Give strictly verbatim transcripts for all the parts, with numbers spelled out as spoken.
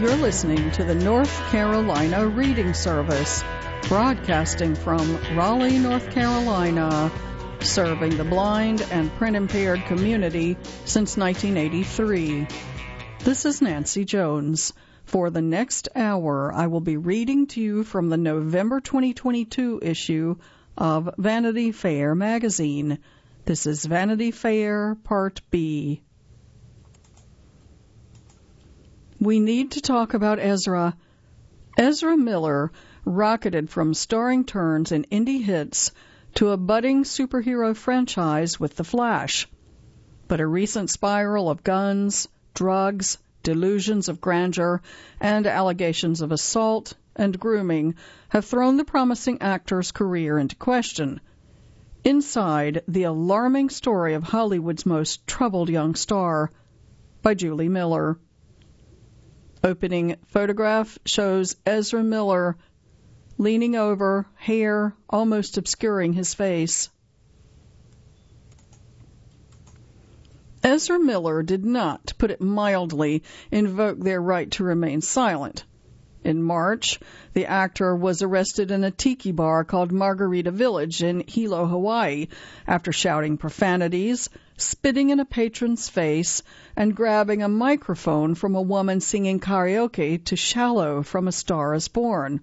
You're listening to the North Carolina Reading Service, broadcasting from Raleigh, North Carolina, serving the blind and print-impaired community since nineteen eighty-three. This is Nancy Jones. For the next hour, I will be reading to you from the November twenty twenty-two issue of Vanity Fair magazine. This is Vanity Fair Part B. We need to talk about Ezra. Ezra Miller rocketed from starring turns in indie hits to a budding superhero franchise with The Flash. But a recent spiral of guns, drugs, delusions of grandeur, and allegations of assault and grooming have thrown the promising actor's career into question. Inside, the alarming story of Hollywood's most troubled young star, by Julie Miller. Opening photograph shows Ezra Miller leaning over, hair almost obscuring his face. Ezra Miller did not, to put it mildly, invoke their right to remain silent. In March, the actor was arrested in a tiki bar called Margarita Village in Hilo, Hawaii, after shouting profanities, spitting in a patron's face, and grabbing a microphone from a woman singing karaoke to Shallow from A Star is Born.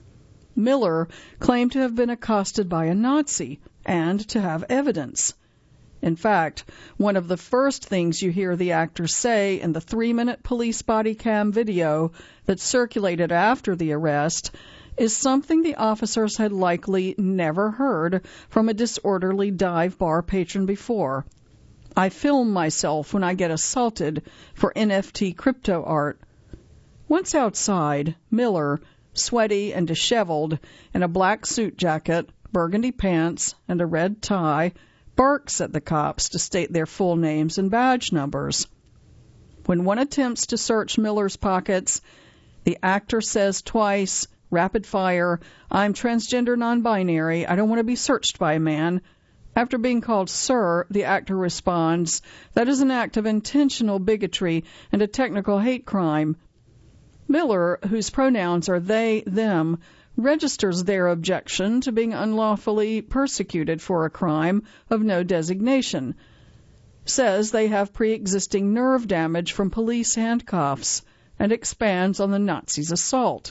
Miller claimed to have been accosted by a Nazi and to have evidence. In fact, one of the first things you hear the actor say in the three-minute police body cam video that circulated after the arrest is something the officers had likely never heard from a disorderly dive bar patron before. I film myself when I get assaulted for N F T crypto art. Once outside, Miller, sweaty and disheveled, in a black suit jacket, burgundy pants, and a red tie, barks at the cops to state their full names and badge numbers. When one attempts to search Miller's pockets, the actor says twice, rapid fire, "I'm transgender non-binary, I don't want to be searched by a man." After being called sir, the actor responds, "That is an act of intentional bigotry and a technical hate crime." Miller, whose pronouns are they, them, registers their objection to being unlawfully persecuted for a crime of no designation, says they have pre-existing nerve damage from police handcuffs, and expands on the Nazis' assault.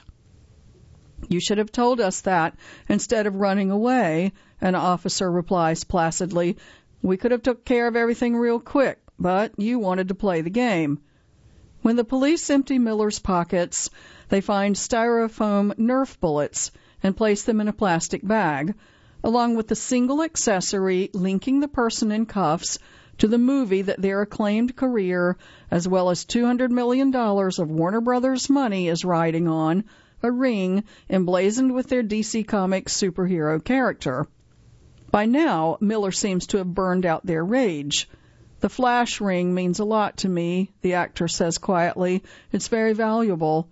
"You should have told us that instead of running away," an officer replies placidly. "We could have took care of everything real quick, but you wanted to play the game." When the police empty Miller's pockets, they find styrofoam Nerf bullets and place them in a plastic bag, along with the single accessory linking the person in cuffs to the movie that their acclaimed career, as well as two hundred million dollars of Warner Brothers money, is riding on, a ring emblazoned with their D C Comics superhero character. By now, Miller seems to have burned out their rage. "The Flash ring means a lot to me," the actor says quietly. "It's very valuable."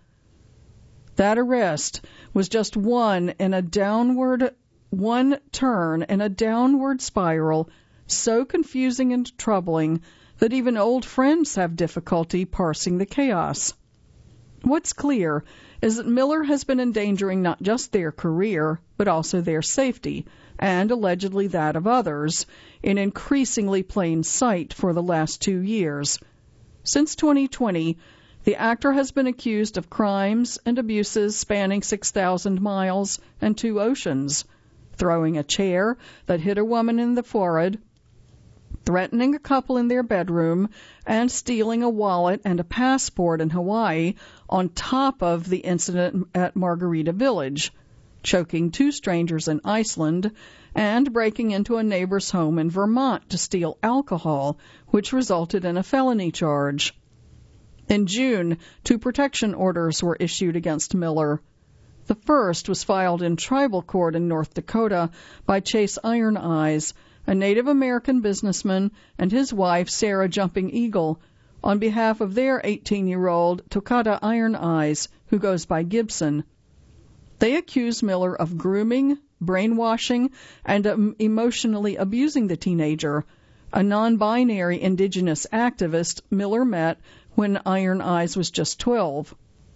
That arrest was just one in a downward, one turn in a downward spiral so confusing and troubling that even old friends have difficulty parsing the chaos. What's clear is that Miller has been endangering not just their career, but also their safety, and allegedly that of others, in increasingly plain sight for the last two years. Since twenty twenty, the actor has been accused of crimes and abuses spanning six thousand miles and two oceans, throwing a chair that hit a woman in the forehead, threatening a couple in their bedroom, and stealing a wallet and a passport in Hawaii on top of the incident at Margarita Village, choking two strangers in Iceland, and breaking into a neighbor's home in Vermont to steal alcohol, which resulted in a felony charge. In June, two protection orders were issued against Miller. The first was filed in tribal court in North Dakota by Chase Iron Eyes, a Native American businessman, and his wife, Sarah Jumping Eagle, on behalf of their eighteen-year-old Tokata Iron Eyes, who goes by Gibson. They accuse Miller of grooming, brainwashing, and um, emotionally abusing the teenager, a non-binary indigenous activist Miller met when Iron Eyes was just twelve.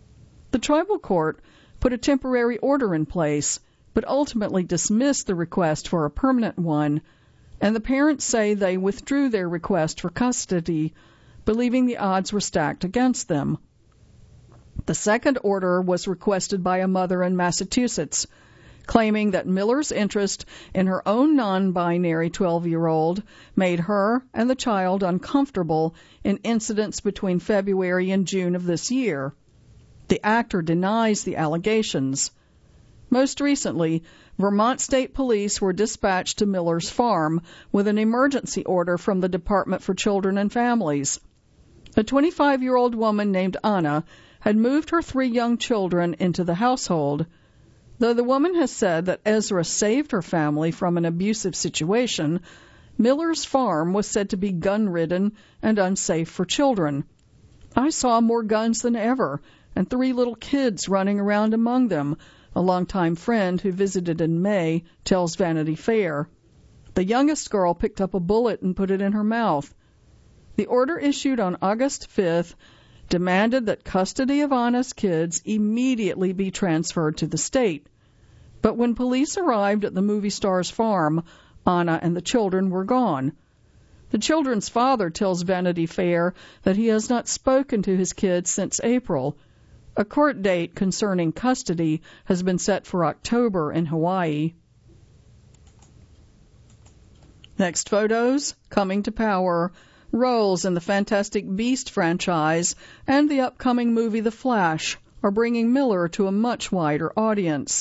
The tribal court put a temporary order in place, but ultimately dismissed the request for a permanent one, and the parents say they withdrew their request for custody, believing the odds were stacked against them. The second order was requested by a mother in Massachusetts, claiming that Miller's interest in her own non-binary twelve-year-old made her and the child uncomfortable in incidents between February and June of this year. The actor denies the allegations. Most recently, Vermont State Police were dispatched to Miller's farm with an emergency order from the Department for Children and Families. A twenty-five-year-old woman named Anna had moved her three young children into the household. Though the woman has said that Ezra saved her family from an abusive situation, Miller's farm was said to be gun-ridden and unsafe for children. I saw more guns than ever, and three little kids running around among them, a longtime friend who visited in May tells Vanity Fair. The youngest girl picked up a bullet and put it in her mouth. The order issued on August fifth demanded that custody of Anna's kids immediately be transferred to the state. But when police arrived at the movie star's farm, Anna and the children were gone. The children's father tells Vanity Fair that he has not spoken to his kids since April. A court date concerning custody has been set for October in Hawaii. Next photos, coming to power, roles in the Fantastic Beast franchise and the upcoming movie The Flash are bringing Miller to a much wider audience.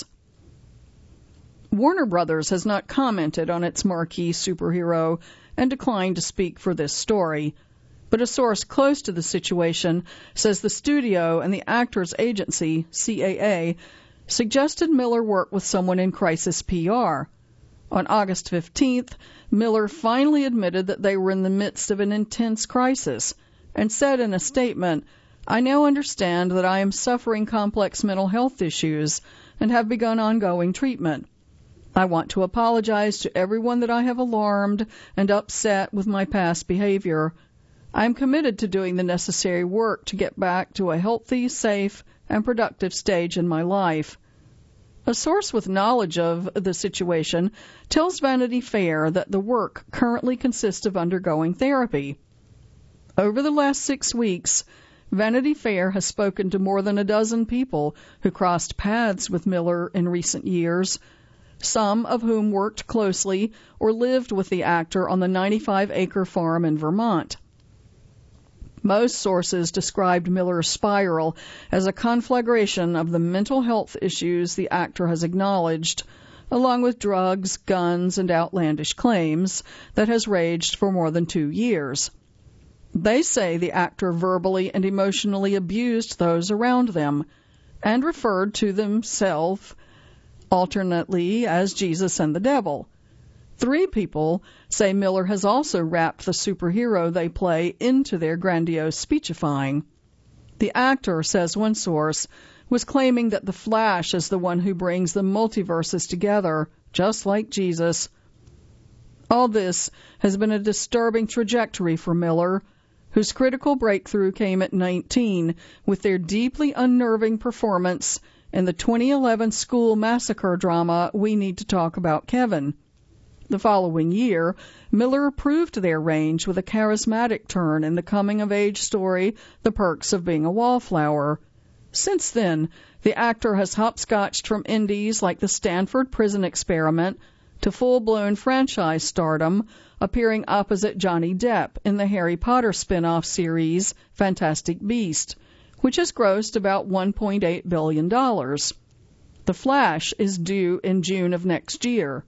Warner Brothers has not commented on its marquee superhero and declined to speak for this story, but a source close to the situation says the studio and the actor's agency, C A A, suggested Miller work with someone in crisis P R. On August fifteenth, Miller finally admitted that they were in the midst of an intense crisis and said in a statement, "I now understand that I am suffering complex mental health issues and have begun ongoing treatment. I want to apologize to everyone that I have alarmed and upset with my past behavior. I am committed to doing the necessary work to get back to a healthy, safe, and productive stage in my life." A source with knowledge of the situation tells Vanity Fair that the work currently consists of undergoing therapy. Over the last six weeks, Vanity Fair has spoken to more than a dozen people who crossed paths with Miller in recent years, some of whom worked closely or lived with the actor on the ninety-five acre farm in Vermont. Most sources described Miller's spiral as a conflagration of the mental health issues the actor has acknowledged, along with drugs, guns, and outlandish claims, that has raged for more than two years. They say the actor verbally and emotionally abused those around them and referred to himself alternately as Jesus and the devil. Three people say Miller has also wrapped the superhero they play into their grandiose speechifying. The actor, says one source, was claiming that the Flash is the one who brings the multiverses together, just like Jesus. All this has been a disturbing trajectory for Miller, whose critical breakthrough came at nineteen with their deeply unnerving performance in the twenty eleven school massacre drama We Need to Talk About Kevin. The following year, Miller proved their range with a charismatic turn in the coming-of-age story The Perks of Being a Wallflower. Since then, the actor has hopscotched from indies like The Stanford Prison Experiment to full-blown franchise stardom, appearing opposite Johnny Depp in the Harry Potter spin-off series Fantastic Beast, which has grossed about one point eight billion dollars. The Flash is due in June of next year.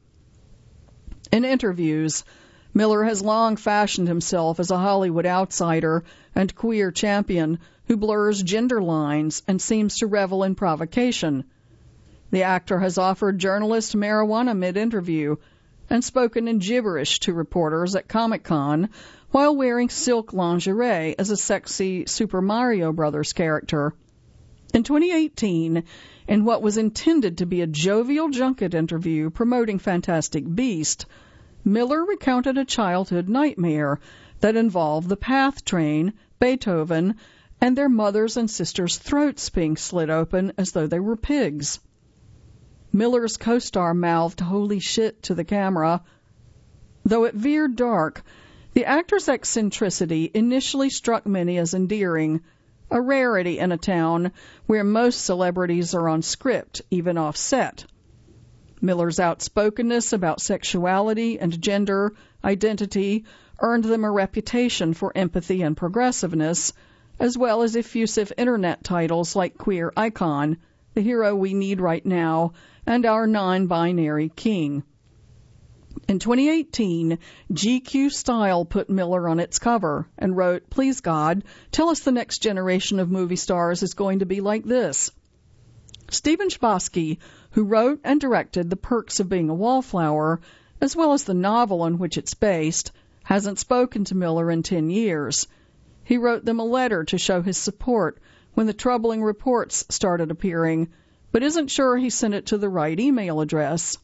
In interviews, Miller has long fashioned himself as a Hollywood outsider and queer champion who blurs gender lines and seems to revel in provocation. The actor has offered journalists marijuana mid-interview and spoken in gibberish to reporters at Comic-Con while wearing silk lingerie as a sexy Super Mario Brothers character. In twenty eighteen, in what was intended to be a jovial junket interview promoting Fantastic Beast, Miller recounted a childhood nightmare that involved the PATH train, Beethoven, and their mothers' and sisters' throats being slit open as though they were pigs. Miller's co-star mouthed "holy shit" to the camera. Though it veered dark, the actor's eccentricity initially struck many as endearing, a rarity in a town where most celebrities are on script, even off set. Miller's outspokenness about sexuality and gender identity earned them a reputation for empathy and progressiveness, as well as effusive internet titles like Queer Icon, The Hero We Need Right Now, and Our Non-Binary King. In twenty eighteen, G Q Style put Miller on its cover and wrote, "Please God, tell us the next generation of movie stars is going to be like this." Stephen Chbosky, who wrote and directed The Perks of Being a Wallflower, as well as the novel on which it's based, hasn't spoken to Miller in ten years. He wrote them a letter to show his support when the troubling reports started appearing, but isn't sure he sent it to the right email address.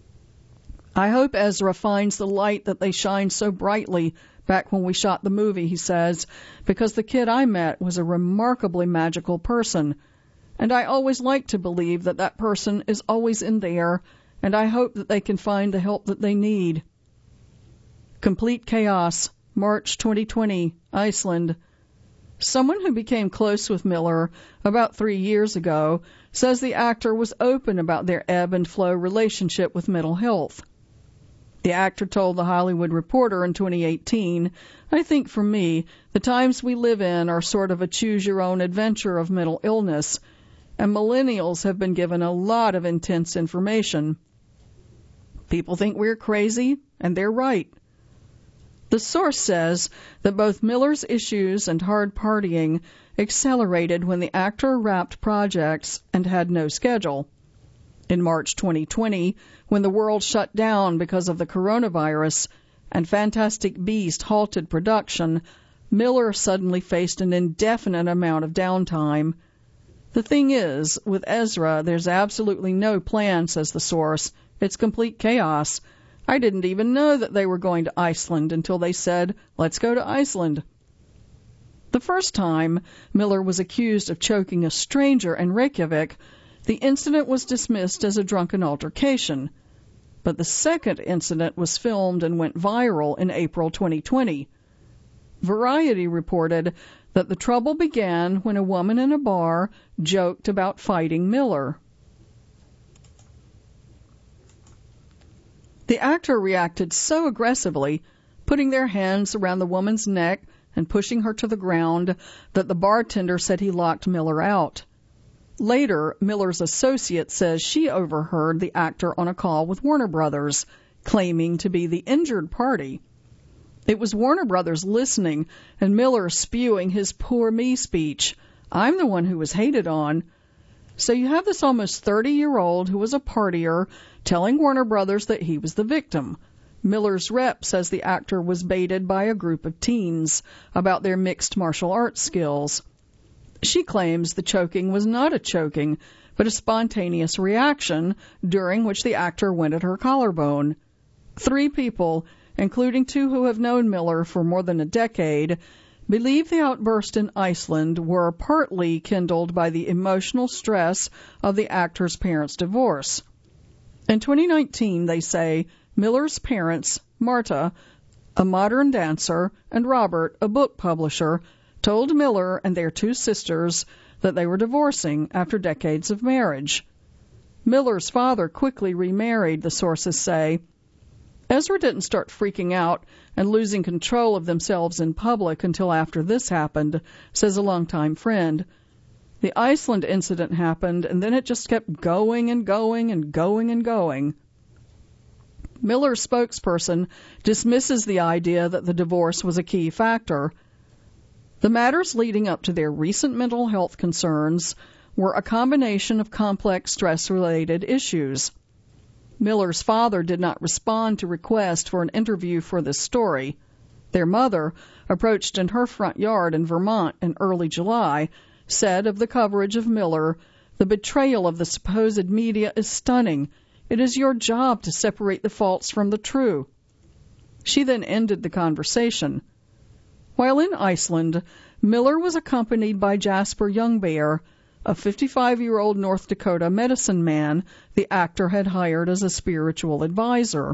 "I hope Ezra finds the light that they shined so brightly back when we shot the movie," he says, "because the kid I met was a remarkably magical person. And I always like to believe that that person is always in there, and I hope that they can find the help that they need." Complete Chaos, March twenty twenty, Iceland. Someone who became close with Miller about three years ago says the actor was open about their ebb and flow relationship with mental health. The actor told The Hollywood Reporter in twenty eighteen, "I think for me, the times we live in are sort of a choose-your-own-adventure of mental illness, and millennials have been given a lot of intense information. People think we're crazy, and they're right." The source says that both Miller's issues and hard partying accelerated when the actor wrapped projects and had no schedule. In March twenty twenty, when the world shut down because of the coronavirus and Fantastic Beast halted production, Miller suddenly faced an indefinite amount of downtime. The thing is, with Ezra, there's absolutely no plan, says the source. It's complete chaos. I didn't even know that they were going to Iceland until they said, "Let's go to Iceland." The first time Miller was accused of choking a stranger in Reykjavik, the incident was dismissed as a drunken altercation. But the second incident was filmed and went viral in April twenty twenty. Variety reported that the trouble began when a woman in a bar joked about fighting Miller. The actor reacted so aggressively, putting their hands around the woman's neck and pushing her to the ground, that the bartender said he locked Miller out. Later, Miller's associate says she overheard the actor on a call with Warner Brothers, claiming to be the injured party. It was Warner Brothers listening and Miller spewing his poor me speech. "I'm the one who was hated on." So you have this almost thirty-year-old who was a partier telling Warner Brothers that he was the victim. Miller's rep says the actor was baited by a group of teens about their mixed martial arts skills. She claims the choking was not a choking, but a spontaneous reaction during which the actor went at her collarbone. Three people, including two who have known Miller for more than a decade, believe the outburst in Iceland were partly kindled by the emotional stress of the actor's parents' divorce. In twenty nineteen, they say, Miller's parents, Marta, a modern dancer, and Robert, a book publisher, told Miller and their two sisters that they were divorcing after decades of marriage. Miller's father quickly remarried, the sources say. Ezra didn't start freaking out and losing control of themselves in public until after this happened, says a longtime friend. The Iceland incident happened, and then it just kept going and going and going and going. Miller's spokesperson dismisses the idea that the divorce was a key factor. The matters leading up to their recent mental health concerns were a combination of complex stress-related issues. Miller's father did not respond to requests for an interview for this story. Their mother, approached in her front yard in Vermont in early July, said of the coverage of Miller, "The betrayal of the supposed media is stunning. It is your job to separate the false from the true." She then ended the conversation. While in Iceland, Miller was accompanied by Jasper Youngbear, a fifty-five-year-old North Dakota medicine man the actor had hired as a spiritual advisor.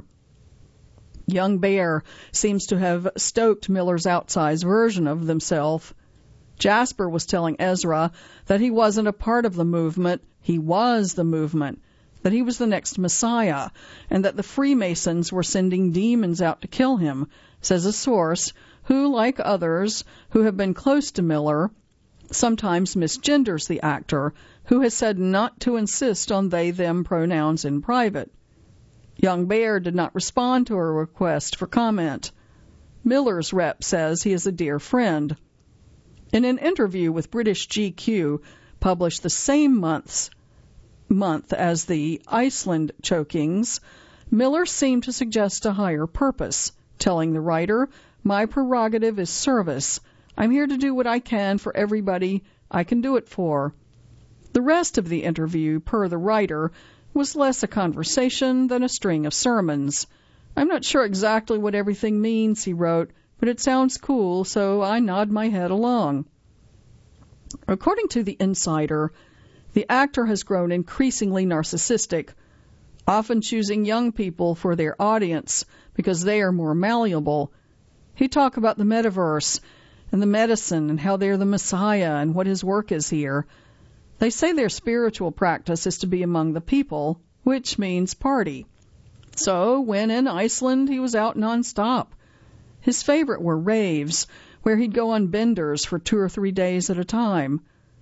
Youngbear seems to have stoked Miller's outsized version of himself. Jasper was telling Ezra that he wasn't a part of the movement, he was the movement, that he was the next Messiah, and that the Freemasons were sending demons out to kill him, says a source who, like others who have been close to Miller, sometimes misgenders the actor, who has said not to insist on they-them pronouns in private. Youngbear did not respond to a request for comment. Miller's rep says he is a dear friend. In an interview with British G Q, published the same month's, month as the Iceland chokings, Miller seemed to suggest a higher purpose, telling the writer, "My prerogative is service. I'm here to do what I can for everybody I can do it for." The rest of the interview, per the writer, was less a conversation than a string of sermons. "I'm not sure exactly what everything means," he wrote, "but it sounds cool, so I nod my head along." According to The Insider, the actor has grown increasingly narcissistic, often choosing young people for their audience because they are more malleable. He talked about the metaverse and the medicine and how they're the Messiah and what his work is here. They say their spiritual practice is to be among the people, which means party. So when in Iceland, he was out nonstop. His favorite were raves, where he'd go on benders for two or three days at a time.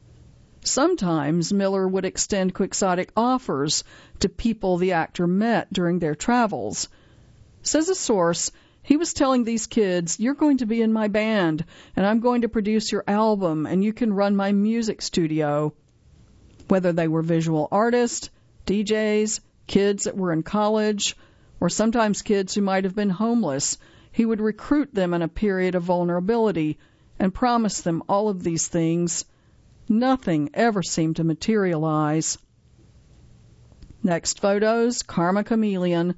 Sometimes Miller would extend quixotic offers to people the actor met during their travels. Says a source, he was telling these kids, "You're going to be in my band, and I'm going to produce your album, and you can run my music studio." Whether they were visual artists, D Js, kids that were in college, or sometimes kids who might have been homeless, he would recruit them in a period of vulnerability and promise them all of these things. Nothing ever seemed to materialize. Next photos, Karma Chameleon.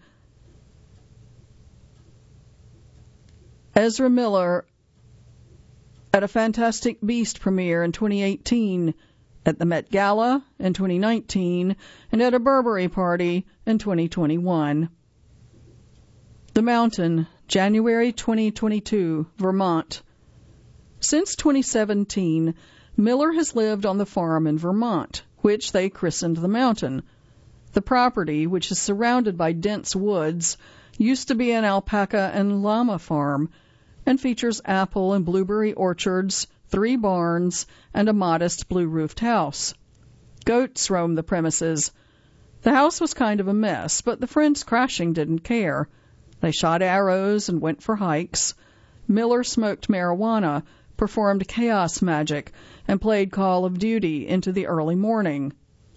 Ezra Miller at a Fantastic Beast premiere in twenty eighteen, at the Met Gala in twenty nineteen, and at a Burberry party in twenty twenty-one. The Mountain, January twenty twenty-two, Vermont. Since twenty seventeen, Miller has lived on the farm in Vermont, which they christened the Mountain. The property, which is surrounded by dense woods, used to be an alpaca and llama farm, and features apple and blueberry orchards, three barns, and a modest blue-roofed house. Goats roam the premises. The house was kind of a mess, but the friends crashing didn't care. They shot arrows and went for hikes. Miller smoked marijuana, performed chaos magic, and played Call of Duty into the early morning.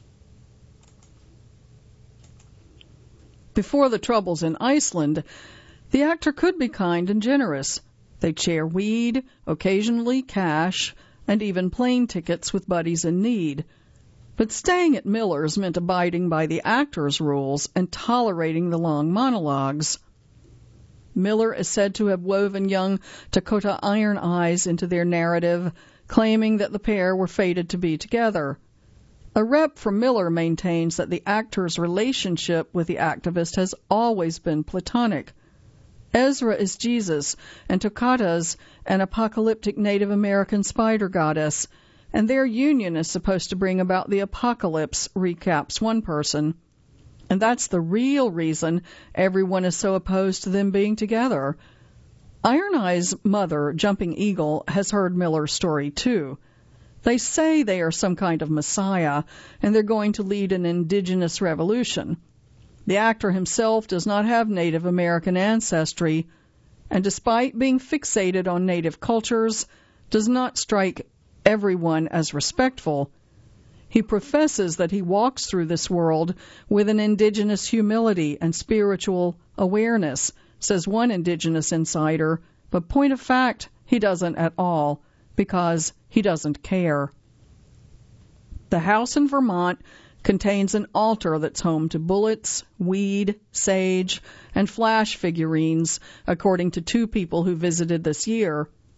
Before the troubles in Iceland, the actor could be kind and generous. They'd share weed, occasionally cash, and even plane tickets with buddies in need. But staying at Miller's meant abiding by the actor's rules and tolerating the long monologues. Miller is said to have woven young Dakota Iron Eyes into their narrative, claiming that the pair were fated to be together. A rep from Miller maintains that the actor's relationship with the activist has always been platonic. Ezra is Jesus, and Toccata's an apocalyptic Native American spider goddess, and their union is supposed to bring about the apocalypse, recaps one person. And that's the real reason everyone is so opposed to them being together. Iron Eye's mother, Jumping Eagle, has heard Miller's story too. They say they are some kind of messiah, and they're going to lead an indigenous revolution. The actor himself does not have Native American ancestry, and despite being fixated on Native cultures, does not strike everyone as respectful. He professes that he walks through this world with an indigenous humility and spiritual awareness, says one indigenous insider, but point of fact, he doesn't at all, because he doesn't care. The house in Vermont contains an altar that's home to bullets, weed, sage, and flash figurines, according to two people who visited this year.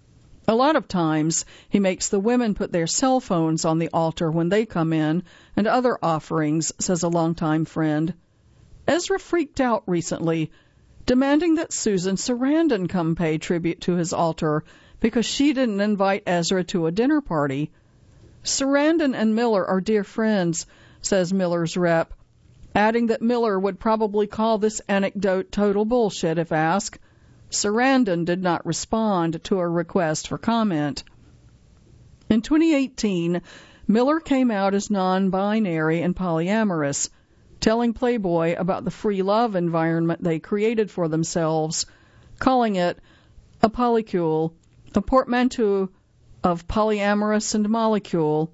A lot of times, he makes the women put their cell phones on the altar when they come in, and other offerings, says a longtime friend. Ezra freaked out recently, demanding that Susan Sarandon come pay tribute to his altar because she didn't invite Ezra to a dinner party. Sarandon and Miller are dear friends, says Miller's rep, adding that Miller would probably call this anecdote total bullshit if asked. Sarandon did not respond to a request for comment. In twenty eighteen, Miller came out as non-binary and polyamorous, telling Playboy about the free love environment they created for themselves, calling it a polycule, a portmanteau of polyamorous and molecule,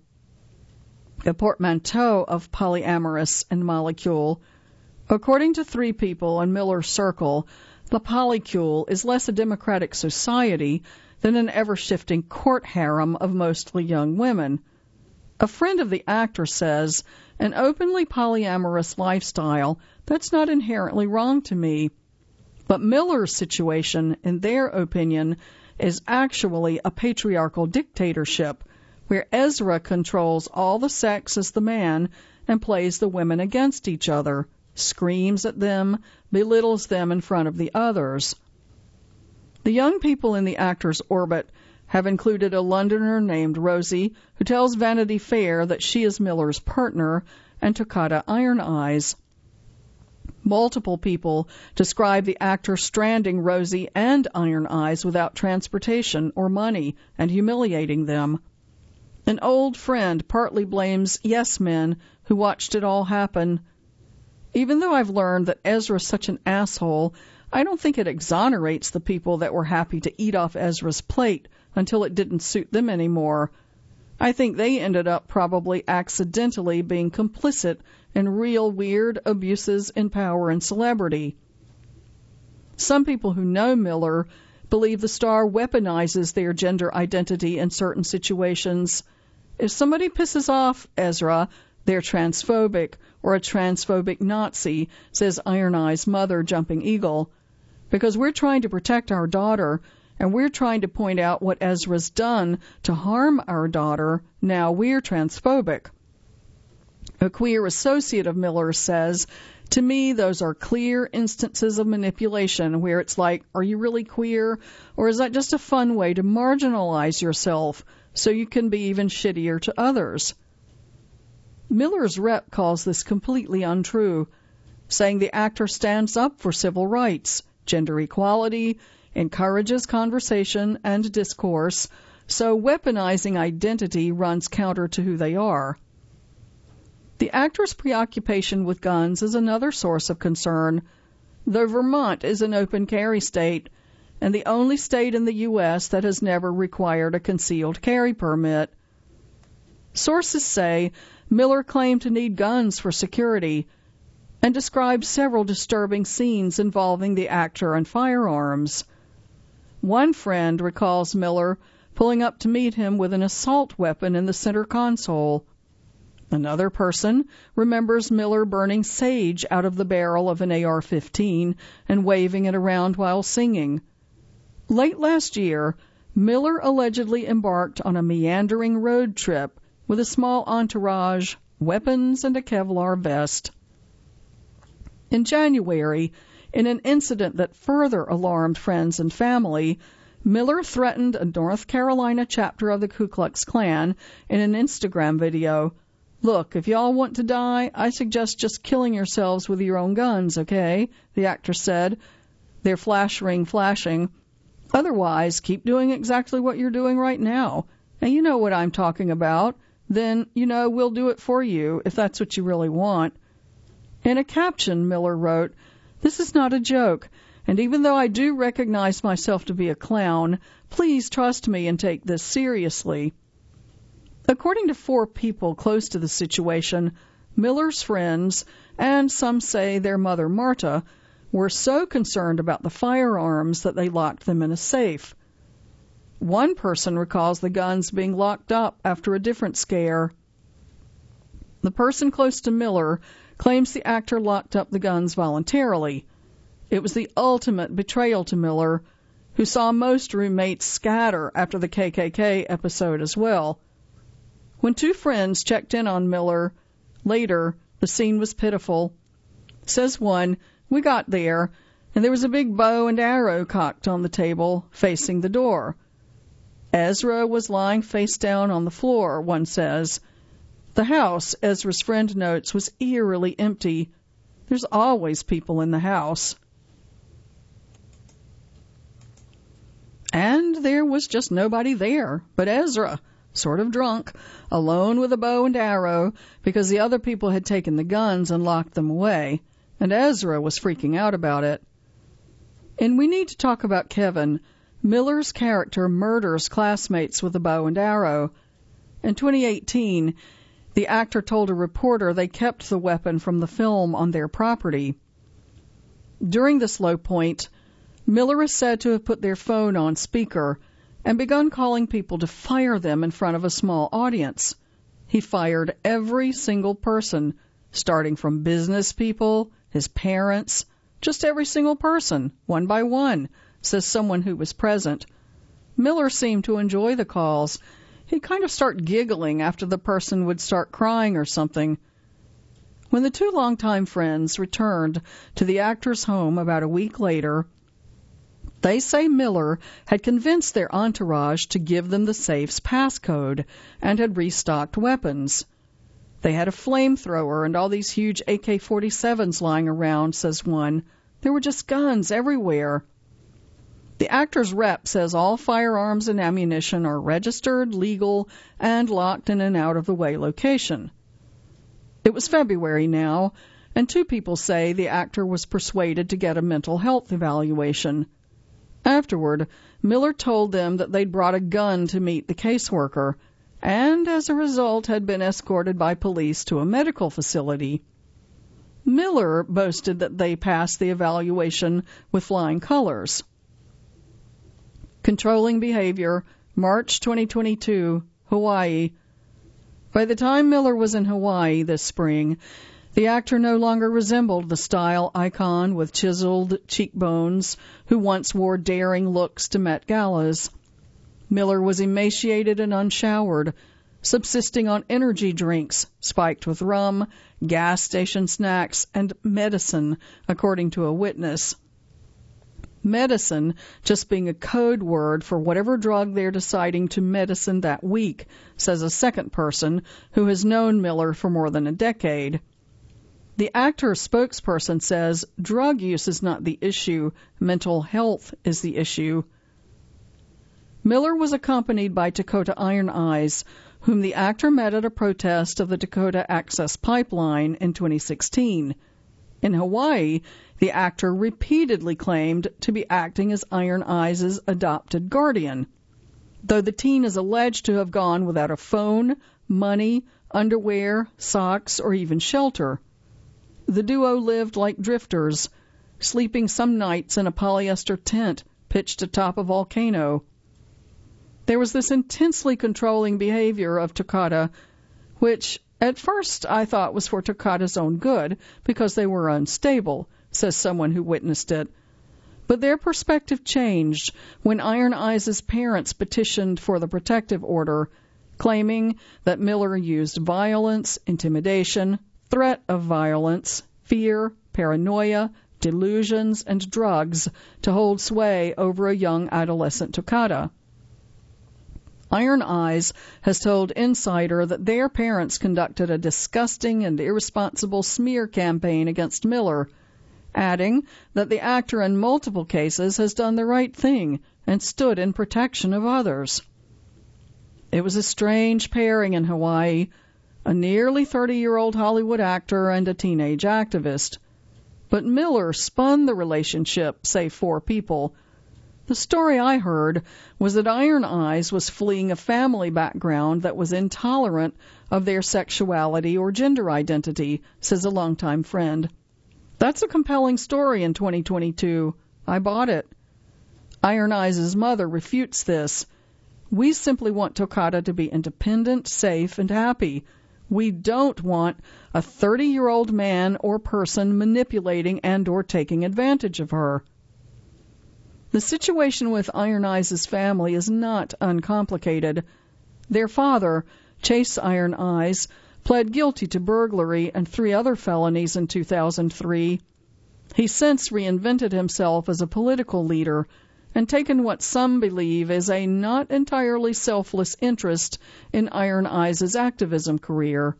a portmanteau of polyamorous and molecule. According to three people in Miller's circle, the polycule is less a democratic society than an ever-shifting court harem of mostly young women. A friend of the actor says, an openly polyamorous lifestyle, that's not inherently wrong to me. But Miller's situation, in their opinion, is actually a patriarchal dictatorship, where Ezra controls all the sex as the man and plays the women against each other, screams at them, belittles them in front of the others. The young people in the actor's orbit have included a Londoner named Rosie, who tells Vanity Fair that she is Miller's partner, and Toccata Iron Eyes. Multiple people describe the actor stranding Rosie and Iron Eyes without transportation or money and humiliating them. An old friend partly blames yes men who watched it all happen. Even though I've learned that Ezra's such an asshole, I don't think it exonerates the people that were happy to eat off Ezra's plate until it didn't suit them anymore. I think they ended up probably accidentally being complicit in real weird abuses in power and celebrity. Some people who know Miller believe the star weaponizes their gender identity in certain situations. If somebody pisses off Ezra, they're transphobic, or a transphobic Nazi, says Iron Eye's mother, Jumping Eagle. Because we're trying to protect our daughter, and we're trying to point out what Ezra's done to harm our daughter, now we're transphobic. A queer associate of Miller says, to me, those are clear instances of manipulation where it's like, are you really queer? Or is that just a fun way to marginalize yourself so you can be even shittier to others? Miller's rep calls this completely untrue, saying the actor stands up for civil rights, gender equality, encourages conversation and discourse, so weaponizing identity runs counter to who they are. The actor's preoccupation with guns is another source of concern, though Vermont is an open carry state, and the only state in the U S that has never required a concealed carry permit. Sources say Miller claimed to need guns for security, and described several disturbing scenes involving the actor and firearms. One friend recalls Miller pulling up to meet him with an assault weapon in the center console. Another person remembers Miller burning sage out of the barrel of an A R fifteen and waving it around while singing. Late last year, Miller allegedly embarked on a meandering road trip with a small entourage, weapons, and a Kevlar vest. In January, in an incident that further alarmed friends and family, Miller threatened a North Carolina chapter of the Ku Klux Klan in an Instagram video. Look, if y'all want to die, I suggest just killing yourselves with your own guns, okay? The actor said, their flash ring flashing. Otherwise, keep doing exactly what you're doing right now. And you know what I'm talking about. Then, you know, we'll do it for you if that's what you really want. In a caption, Miller wrote, this is not a joke, and even though I do recognize myself to be a clown, please trust me and take this seriously. According to four people close to the situation, Miller's friends, and some say their mother Marta, were so concerned about the firearms that they locked them in a safe. One person recalls the guns being locked up after a different scare. The person close to Miller claims the actor locked up the guns voluntarily. It was the ultimate betrayal to Miller, who saw most roommates scatter after the K K K episode as well. When two friends checked in on Miller later, the scene was pitiful. Says one, "We got there, and there was a big bow and arrow cocked on the table, facing the door. Ezra was lying face down on the floor," one says. The house, Ezra's friend notes, was eerily empty. There's always people in the house. And there was just nobody there but Ezra, sort of drunk, alone with a bow and arrow, because the other people had taken the guns and locked them away, and Ezra was freaking out about it. And we need to talk about Kevin. Miller's character murders classmates with a bow and arrow. In twenty eighteen, the actor told a reporter they kept the weapon from the film on their property. During this low point, Miller is said to have put their phone on speaker and begun calling people to fire them in front of a small audience. He fired every single person, starting from business people, his parents, just every single person, one by one, says someone who was present. Miller seemed to enjoy the calls. He'd kind of start giggling after the person would start crying or something. When the two longtime friends returned to the actor's home about a week later, they say Miller had convinced their entourage to give them the safe's passcode and had restocked weapons. They had a flamethrower and all these huge A K forty-sevens lying around, says one. There were just guns everywhere. The actor's rep says all firearms and ammunition are registered, legal, and locked in an out-of-the-way location. It was February now, and two people say the actor was persuaded to get a mental health evaluation. Afterward, Miller told them that they'd brought a gun to meet the caseworker, and as a result had been escorted by police to a medical facility. Miller boasted that they passed the evaluation with flying colors. Controlling behavior, March twenty twenty-two, Hawaii. By the time Miller was in Hawaii this spring, the actor no longer resembled the style icon with chiseled cheekbones who once wore daring looks to Met Galas. Miller was emaciated and unshowered, subsisting on energy drinks spiked with rum, gas station snacks, and medicine, according to a witness. Medicine just being a code word for whatever drug they're deciding to medicine that week, says a second person who has known Miller for more than a decade. The actor's spokesperson says drug use is not the issue, mental health is the issue. Miller was accompanied by Dakota Iron Eyes, whom the actor met at a protest of the Dakota Access Pipeline in twenty sixteen. In Hawaii, the actor repeatedly claimed to be acting as Iron Eyes' adopted guardian, though the teen is alleged to have gone without a phone, money, underwear, socks, or even shelter. The duo lived like drifters, sleeping some nights in a polyester tent pitched atop a volcano. There was this intensely controlling behavior of Takata, which at first I thought was for Takata's own good because they were unstable, says someone who witnessed it. But their perspective changed when Iron Eyes' parents petitioned for the protective order, claiming that Miller used violence, intimidation, threat of violence, fear, paranoia, delusions, and drugs to hold sway over a young adolescent Takata. Iron Eyes has told Insider that their parents conducted a disgusting and irresponsible smear campaign against Miller, adding that the actor in multiple cases has done the right thing and stood in protection of others. It was a strange pairing in Hawaii, a nearly thirty-year-old Hollywood actor and a teenage activist. But Miller spun the relationship, say four people. The story I heard was that Iron Eyes was fleeing a family background that was intolerant of their sexuality or gender identity, says a longtime friend. That's a compelling story in twenty twenty-two. I bought it. Iron Eyes' mother refutes this. We simply want Takata to be independent, safe, and happy. We don't want a thirty-year-old man or person manipulating and or taking advantage of her. The The situation with Iron Eyes' family is not uncomplicated. Their father, Chase Iron Eyes, pled guilty to burglary and three other felonies in two thousand three. He's since reinvented himself as a political leader and taken what some believe is a not entirely selfless interest in Iron Eyes' activism career.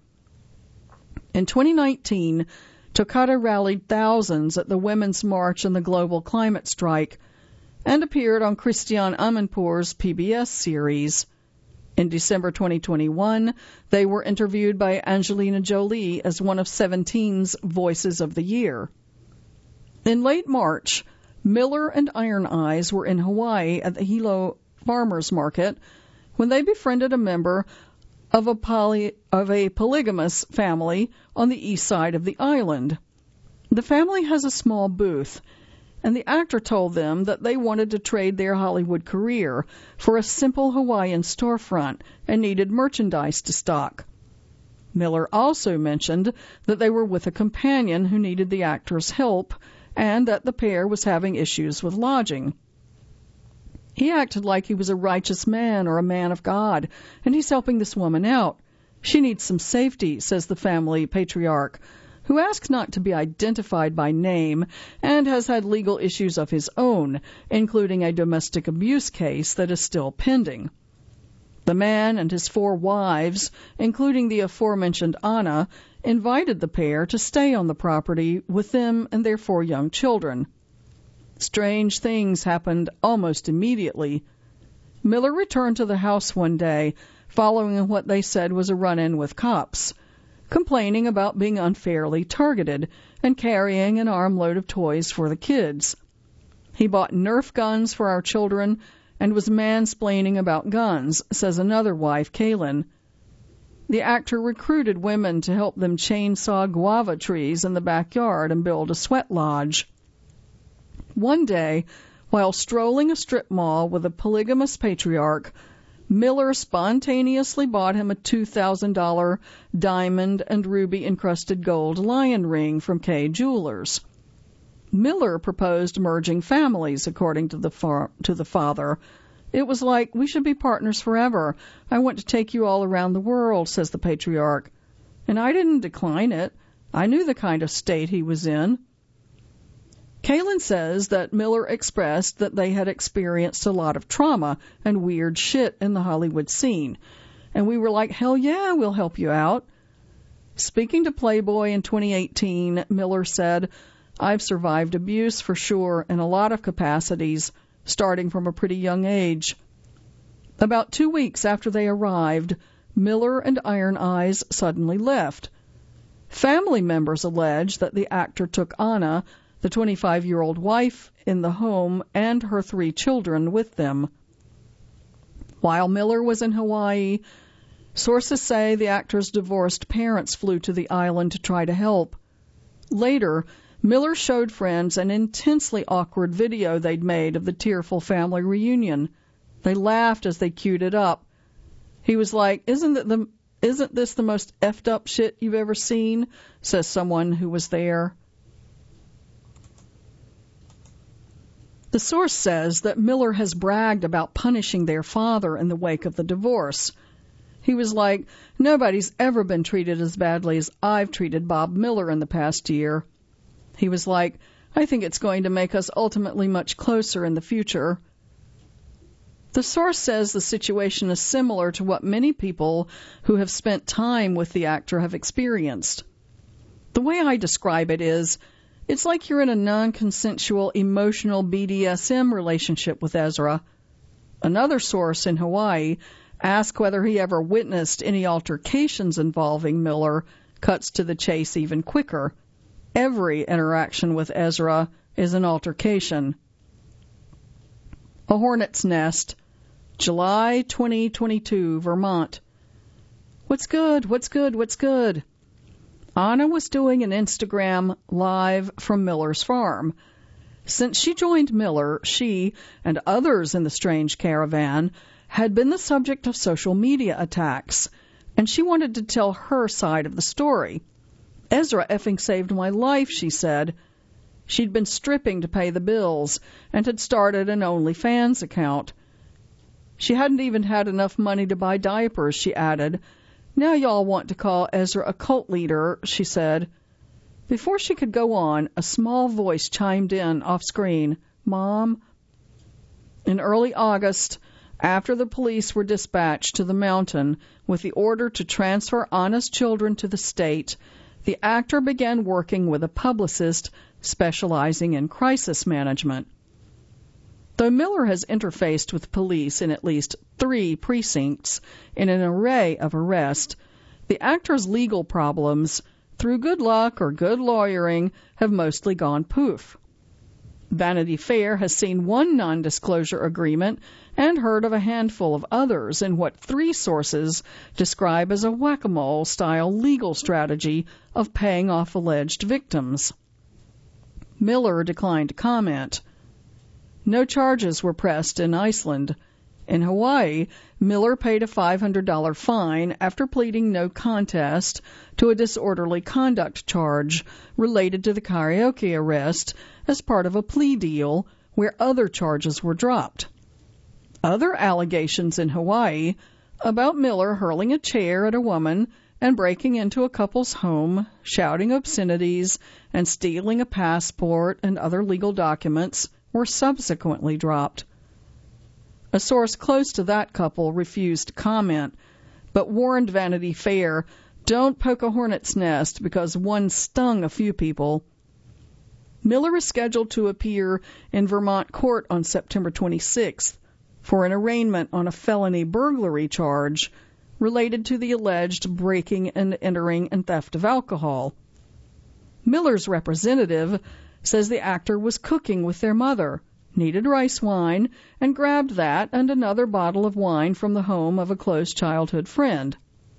In twenty nineteen, Toccata rallied thousands at the Women's March and the Global Climate Strike and appeared on Christiane Amanpour's P B S series. In December twenty twenty-one, they were interviewed by Angelina Jolie as one of Seventeen's Voices of the Year. In late March, Miller and Iron Eyes were in Hawaii at the Hilo Farmers Market when they befriended a member of a, poly, of a polygamous family on the east side of the island. The family has a small booth, and the actor told them that they wanted to trade their Hollywood career for a simple Hawaiian storefront and needed merchandise to stock. Miller also mentioned that they were with a companion who needed the actor's help and that the pair was having issues with lodging. He acted like he was a righteous man or a man of God, and he's helping this woman out. She needs some safety, says the family patriarch, who asks not to be identified by name and has had legal issues of his own, including a domestic abuse case that is still pending. The man and his four wives, including the aforementioned Anna, invited the pair to stay on the property with them and their four young children. Strange things happened almost immediately. Miller returned to the house one day, following what they said was a run-in with cops, complaining about being unfairly targeted and carrying an armload of toys for the kids. He bought Nerf guns for our children and was mansplaining about guns, says another wife, Kaylin. The actor recruited women to help them chainsaw guava trees in the backyard and build a sweat lodge. One day, while strolling a strip mall with a polygamous patriarch, Miller spontaneously bought him a two thousand dollars diamond and ruby-encrusted gold lion ring from Kay Jewelers. Miller proposed merging families, according to the, far- to the father. It was like, we should be partners forever. I want to take you all around the world, says the patriarch. And I didn't decline it. I knew the kind of state he was in. Kaylin says that Miller expressed that they had experienced a lot of trauma and weird shit in the Hollywood scene. And we were like, hell yeah, we'll help you out. Speaking to Playboy in twenty eighteen, Miller said, I've survived abuse for sure in a lot of capacities, starting from a pretty young age. About two weeks after they arrived, Miller and Iron Eyes suddenly left. Family members allege that the actor took Anna, the twenty-five-year-old wife, in the home and her three children with them. While Miller was in Hawaii, sources say the actor's divorced parents flew to the island to try to help. Later, Miller showed friends an intensely awkward video they'd made of the tearful family reunion. They laughed as they queued it up. He was like, isn't it the isn't this the most effed up shit you've ever seen? Says someone who was there. The source says that Miller has bragged about punishing their father in the wake of the divorce. He was like, nobody's ever been treated as badly as I've treated Bob Miller in the past year. He was like, I think it's going to make us ultimately much closer in the future. The source says the situation is similar to what many people who have spent time with the actor have experienced. The way I describe it is, it's like you're in a non-consensual, emotional B D S M relationship with Ezra. Another source in Hawaii asked whether he ever witnessed any altercations involving Miller, cuts to the chase even quicker. Every interaction with Ezra is an altercation. A Hornet's Nest, July twenty twenty-two, Vermont. What's good? What's good? What's good? Anna was doing an Instagram live from Miller's farm. Since she joined Miller, she and others in the strange caravan had been the subject of social media attacks, and she wanted to tell her side of the story. Ezra effing saved my life, she said. She'd been stripping to pay the bills and had started an OnlyFans account. She hadn't even had enough money to buy diapers, she added. Now y'all want to call Ezra a cult leader, she said. Before she could go on, a small voice chimed in off screen, Mom. In early August, after the police were dispatched to the mountain with the order to transfer Anna's children to the state, the actor began working with a publicist specializing in crisis management. Though Miller has interfaced with police in at least three precincts in an array of arrests, the actor's legal problems, through good luck or good lawyering, have mostly gone poof. Vanity Fair has seen one non-disclosure agreement and heard of a handful of others in what three sources describe as a whack-a-mole style legal strategy of paying off alleged victims. Miller declined to comment. No charges were pressed in Iceland. In Hawaii, Miller paid a five hundred dollars fine after pleading no contest to a disorderly conduct charge related to the karaoke arrest as part of a plea deal where other charges were dropped. Other allegations in Hawaii about Miller hurling a chair at a woman and breaking into a couple's home, shouting obscenities, and stealing a passport and other legal documents were subsequently dropped. A source close to that couple refused to comment, but warned Vanity Fair, don't poke a hornet's nest because one stung a few people. Miller is scheduled to appear in Vermont court on September twenty-sixth for an arraignment on a felony burglary charge related to the alleged breaking and entering and theft of alcohol. Miller's representative says the actor was cooking with their mother, needed rice wine, and grabbed that and another bottle of wine from the home of a close childhood friend.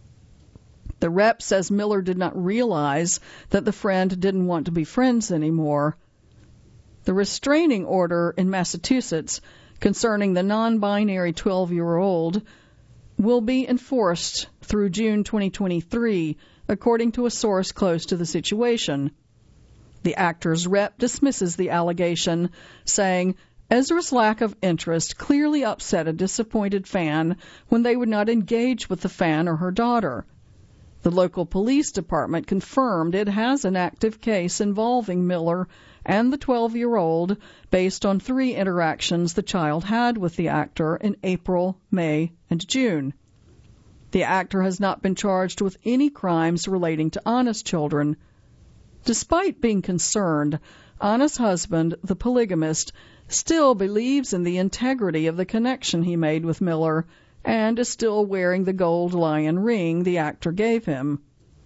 The rep says Miller did not realize that the friend didn't want to be friends anymore. The restraining order in Massachusetts concerning the non-binary twelve-year-old will be enforced through June twenty twenty-three, according to a source close to the situation. The actor's rep dismisses the allegation, saying, Ezra's lack of interest clearly upset a disappointed fan when they would not engage with the fan or her daughter. The local police department confirmed it has an active case involving Miller and the twelve-year-old based on three interactions the child had with the actor in April, May, and June. The actor has not been charged with any crimes relating to Anna's children. Despite being concerned, Anna's husband, the polygamist, still believes in the integrity of the connection he made with Miller and is still wearing the gold lion ring the actor gave him.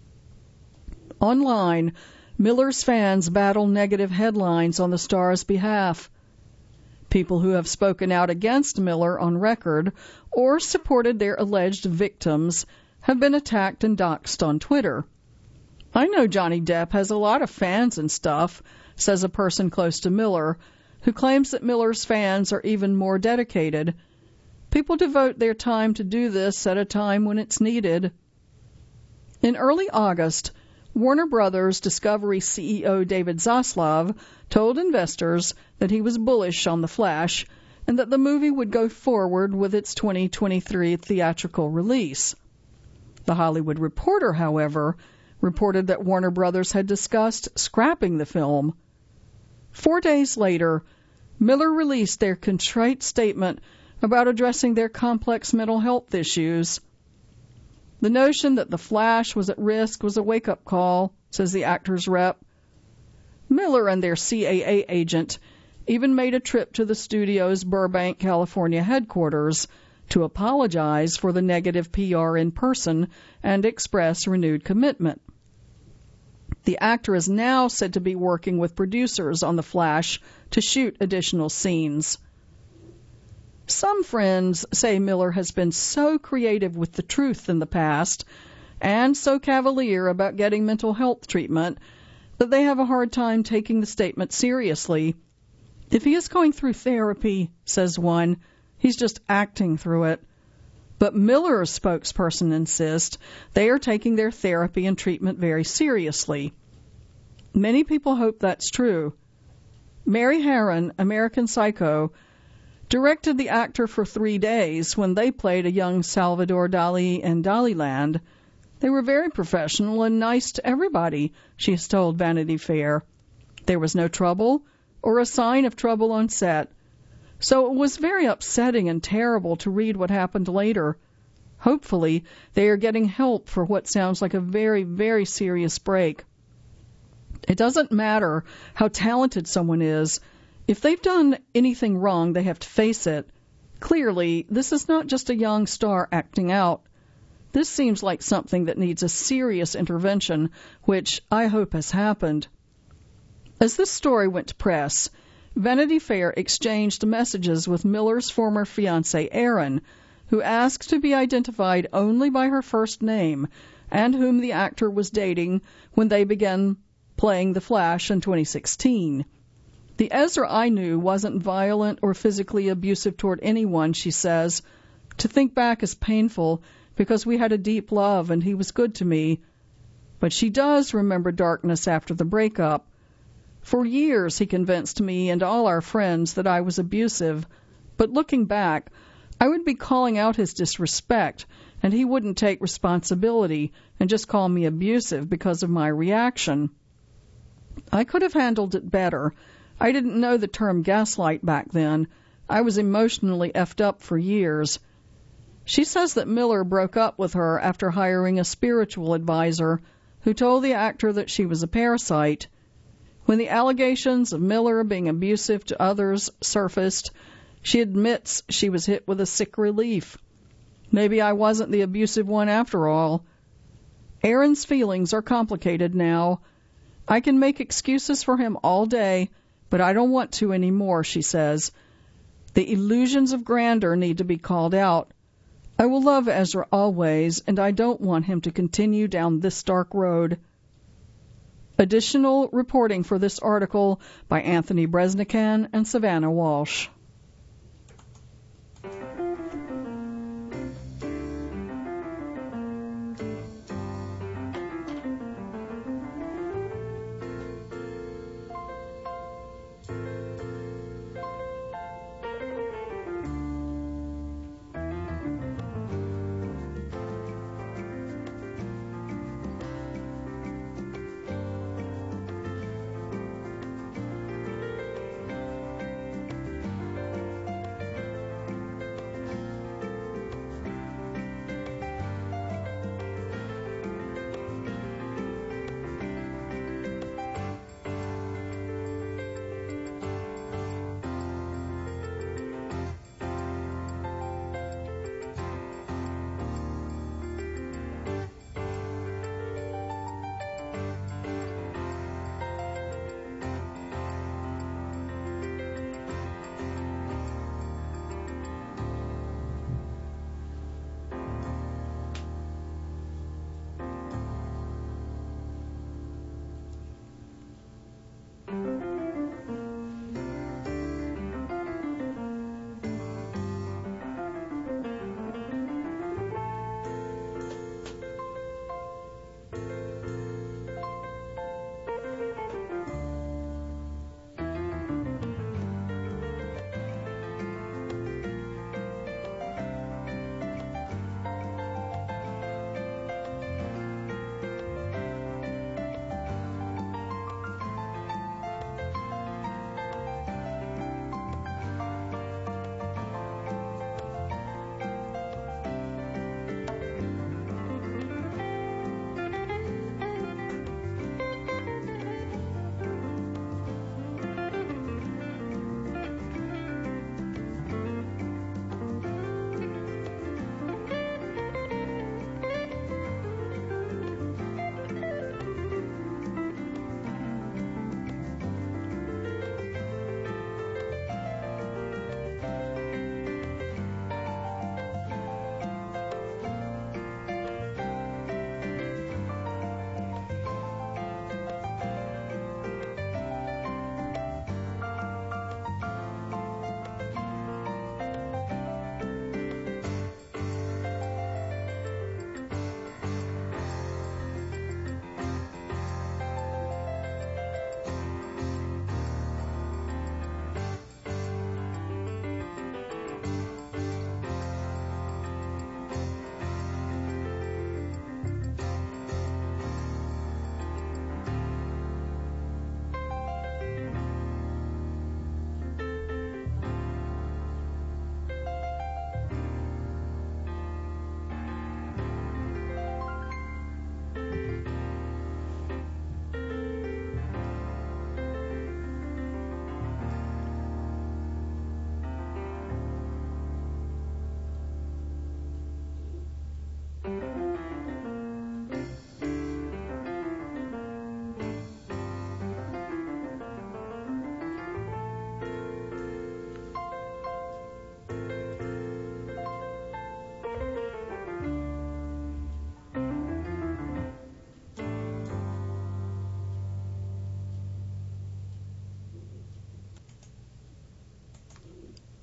Online, Miller's fans battle negative headlines on the star's behalf. People who have spoken out against Miller on record or supported their alleged victims have been attacked and doxxed on Twitter. I know Johnny Depp has a lot of fans and stuff, says a person close to Miller, who claims that Miller's fans are even more dedicated. People devote their time to do this at a time when it's needed. In early August, Warner Brothers Discovery C E O David Zaslav told investors that he was bullish on The Flash and that the movie would go forward with its twenty twenty-three theatrical release. The Hollywood Reporter, however, reported that Warner Brothers had discussed scrapping the film. Four days later, Miller released their contrite statement about addressing their complex mental health issues. The notion that The Flash was at risk was a wake-up call, says the actor's rep. Miller and their C A A agent even made a trip to the studio's Burbank, California headquarters to apologize for the negative P R in person and express renewed commitment. The actor is now said to be working with producers on The Flash to shoot additional scenes. Some friends say Miller has been so creative with the truth in the past and so cavalier about getting mental health treatment that they have a hard time taking the statement seriously. If he is going through therapy, says one, he's just acting through it. But Miller's spokesperson insists they are taking their therapy and treatment very seriously. Many people hope that's true. Mary Harron, American Psycho, directed the actor for three days when they played a young Salvador Dali in Daliland. They were very professional and nice to everybody, she has told Vanity Fair. There was no trouble or a sign of trouble on set. So it was very upsetting and terrible to read what happened later. Hopefully, they are getting help for what sounds like a very, very serious break. It doesn't matter how talented someone is. If they've done anything wrong, they have to face it. Clearly, this is not just a young star acting out. This seems like something that needs a serious intervention, which I hope has happened. As this story went to press, Vanity Fair exchanged messages with Miller's former fiancé, Aaron, who asked to be identified only by her first name, and whom the actor was dating when they began playing The Flash in twenty sixteen. The Ezra I knew wasn't violent or physically abusive toward anyone, she says. To think back is painful because we had a deep love and he was good to me. But she does remember darkness after the breakup. For years he convinced me and all our friends that I was abusive, but looking back, I would be calling out his disrespect, and he wouldn't take responsibility and just call me abusive because of my reaction. I could have handled it better. I didn't know the term gaslight back then. I was emotionally effed up for years. She says that Miller broke up with her after hiring a spiritual advisor who told the actor that she was a parasite. When the allegations of Miller being abusive to others surfaced, she admits she was hit with a sick relief. Maybe I wasn't the abusive one after all. Aaron's feelings are complicated now. I can make excuses for him all day, but I don't want to anymore, she says. The illusions of grandeur need to be called out. I will love Ezra always, and I don't want him to continue down this dark road. Additional reporting for this article by Anthony Bresnikan and Savannah Walsh.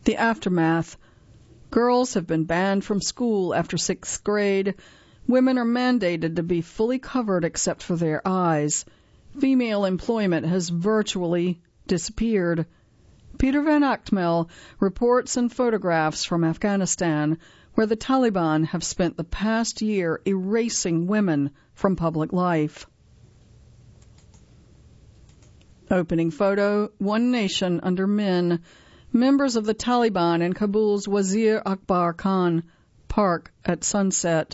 The aftermath. Girls have been banned from school after sixth grade. Women are mandated to be fully covered except for their eyes. Female employment has virtually disappeared. Peter Van Achtermel reports and photographs from Afghanistan, where the Taliban have spent the past year erasing women from public life. Opening photo, One Nation Under Men. Members of the Taliban in Kabul's Wazir Akbar Khan Park at sunset.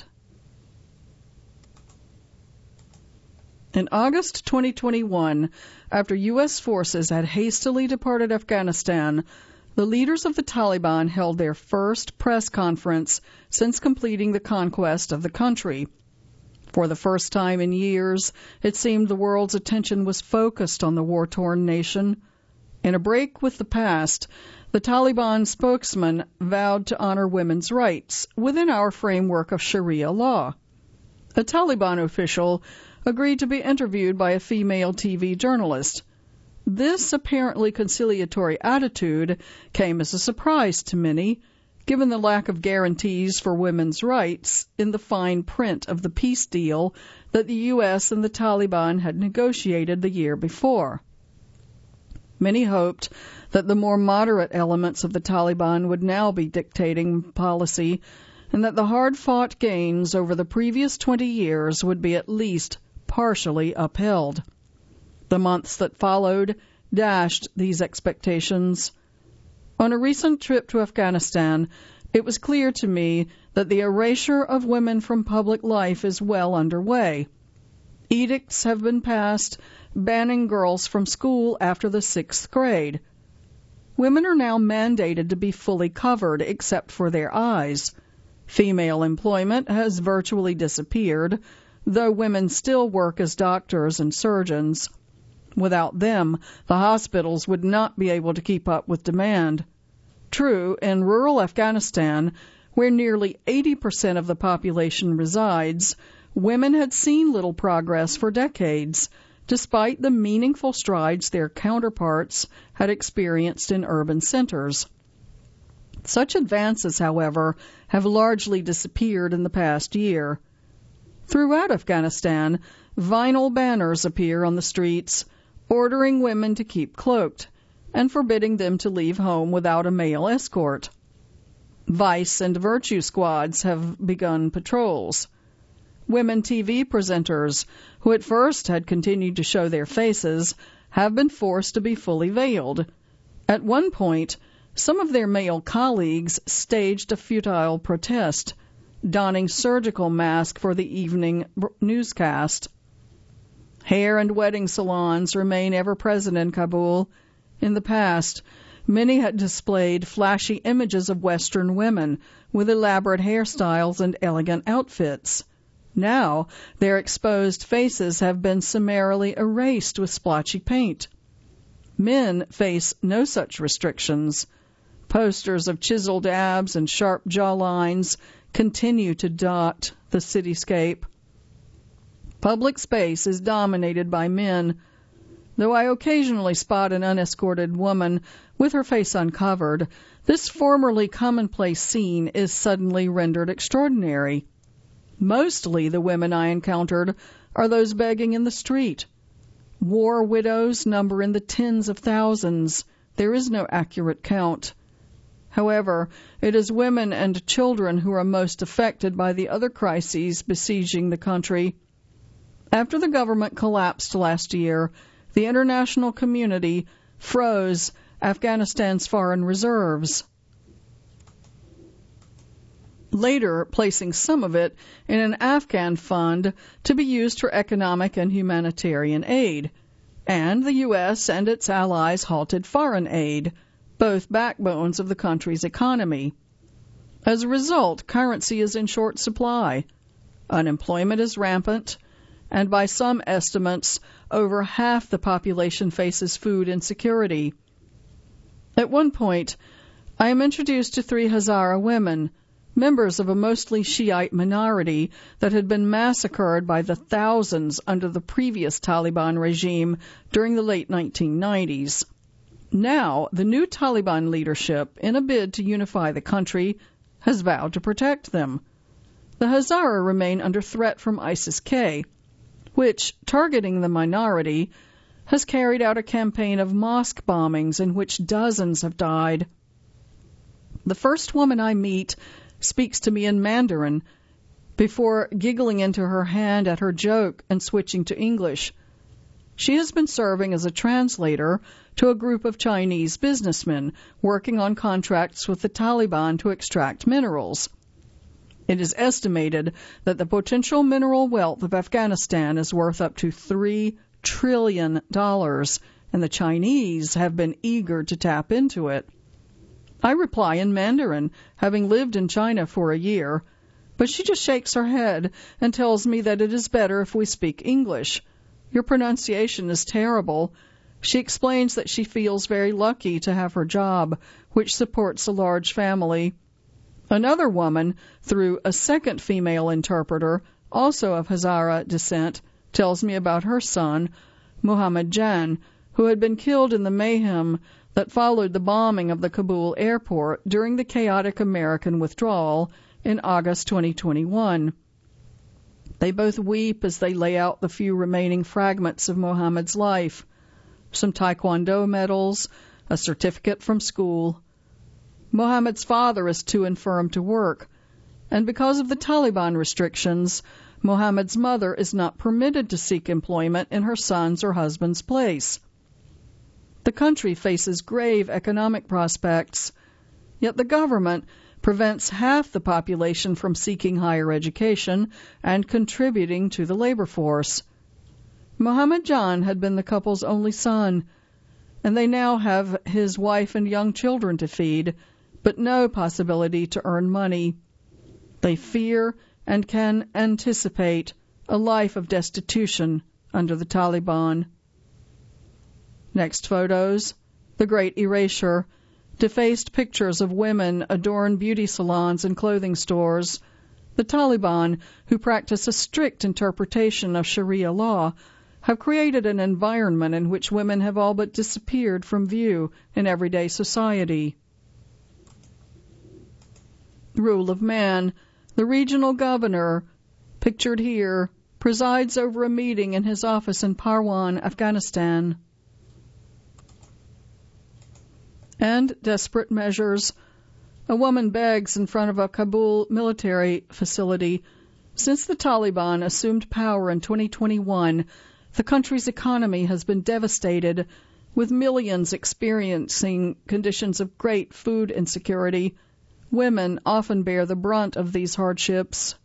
In August twenty twenty-one, after U S forces had hastily departed Afghanistan, the leaders of the Taliban held their first press conference since completing the conquest of the country. For the first time in years, it seemed the world's attention was focused on the war-torn nation. In a break with the past, the Taliban spokesman vowed to honor women's rights within our framework of Sharia law. A Taliban official agreed to be interviewed by a female T V journalist. This apparently conciliatory attitude came as a surprise to many, given the lack of guarantees for women's rights in the fine print of the peace deal that the U S and the Taliban had negotiated the year before. Many hoped that the more moderate elements of the Taliban would now be dictating policy, and that the hard-fought gains over the previous twenty years would be at least partially upheld. The months that followed dashed these expectations. On a recent trip to Afghanistan, it was clear to me that the erasure of women from public life is well underway. Edicts have been passed banning girls from school after the sixth grade. Women are now mandated to be fully covered except for their eyes. Female employment has virtually disappeared, though women still work as doctors and surgeons. Without them, the hospitals would not be able to keep up with demand. True, in rural Afghanistan, where nearly eighty percent of the population resides, women had seen little progress for decades, despite the meaningful strides their counterparts had experienced in urban centers. Such advances, however, have largely disappeared in the past year. Throughout Afghanistan, vinyl banners appear on the streets, ordering women to keep cloaked and forbidding them to leave home without a male escort. Vice and virtue squads have begun patrols. Women T V presenters, who at first had continued to show their faces, have been forced to be fully veiled. At one point, some of their male colleagues staged a futile protest, donning surgical masks for the evening newscast. Hair and wedding salons remain ever present in Kabul. In the past, many had displayed flashy images of Western women with elaborate hairstyles and elegant outfits. Now, their exposed faces have been summarily erased with splotchy paint. Men face no such restrictions. Posters of chiseled abs and sharp jawlines continue to dot the cityscape. Public space is dominated by men. Though I occasionally spot an unescorted woman with her face uncovered, this formerly commonplace scene is suddenly rendered extraordinary. Mostly the women I encountered are those begging in the street. War widows number in the tens of thousands. There is no accurate count. However, it is women and children who are most affected by the other crises besieging the country. After the government collapsed last year, the international community froze Afghanistan's foreign reserves, later placing some of it in an Afghan fund to be used for economic and humanitarian aid. And the U S and its allies halted foreign aid, both backbones of the country's economy. As a result, currency is in short supply. Unemployment is rampant, and by some estimates, over half the population faces food insecurity. At one point, I am introduced to three Hazara women, members of a mostly Shiite minority that had been massacred by the thousands under the previous Taliban regime during the late nineteen nineties. Now, the new Taliban leadership, in a bid to unify the country, has vowed to protect them. The Hazara remain under threat from ISIS-K, which, targeting the minority, has carried out a campaign of mosque bombings in which dozens have died. The first woman I meet speaks to me in Mandarin before giggling into her hand at her joke and switching to English. She has been serving as a translator to a group of Chinese businessmen working on contracts with the Taliban to extract minerals. It is estimated that the potential mineral wealth of Afghanistan is worth up to three trillion dollars, and the Chinese have been eager to tap into it. I reply in Mandarin, having lived in China for a year, but she just shakes her head and tells me that it is better if we speak English. Your pronunciation is terrible. She explains that she feels very lucky to have her job, which supports a large family. Another woman, through a second female interpreter, also of Hazara descent, tells me about her son, Muhammad Jan, who had been killed in the mayhem that followed the bombing of the Kabul airport during the chaotic American withdrawal in August twenty twenty-one. They both weep as they lay out the few remaining fragments of Muhammad's life, some Taekwondo medals, a certificate from school. Muhammad's father is too infirm to work, and because of the Taliban restrictions, Muhammad's mother is not permitted to seek employment in her son's or husband's place. The country faces grave economic prospects, yet the government prevents half the population from seeking higher education and contributing to the labor force. Muhammad Jan had been the couple's only son, and they now have his wife and young children to feed, but no possibility to earn money. They fear and can anticipate a life of destitution under the Taliban. Next photos, the Great Erasure. Defaced pictures of women adorn beauty salons and clothing stores. The Taliban, who practice a strict interpretation of Sharia law, have created an environment in which women have all but disappeared from view in everyday society. Rule of man. The regional governor, pictured here, presides over a meeting in his office in Parwan, Afghanistan. And desperate measures. A woman begs in front of a Kabul military facility. Since the Taliban assumed power in twenty twenty-one, the country's economy has been devastated, with millions experiencing conditions of great food insecurity. Women often bear the brunt of these hardships.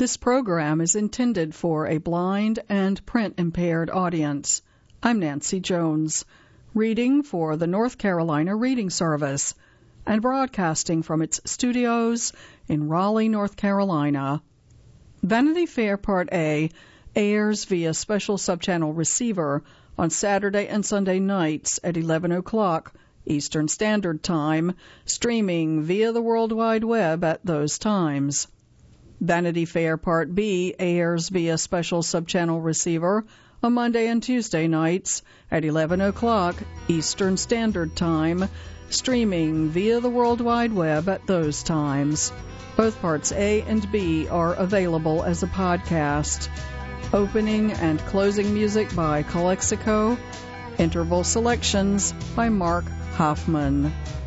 This program is intended for a blind and print-impaired audience. I'm Nancy Jones, reading for the North Carolina Reading Service and broadcasting from its studios in Raleigh, North Carolina. Vanity Fair Part A airs via special subchannel receiver on Saturday and Sunday nights at eleven o'clock Eastern Standard Time, streaming via the World Wide Web at those times. Vanity Fair Part B airs via special subchannel receiver on Monday and Tuesday nights at eleven o'clock Eastern Standard Time, streaming via the World Wide Web at those times. Both Parts A and B are available as a podcast. Opening and closing music by Calexico. Interval selections by Mark Hoffman.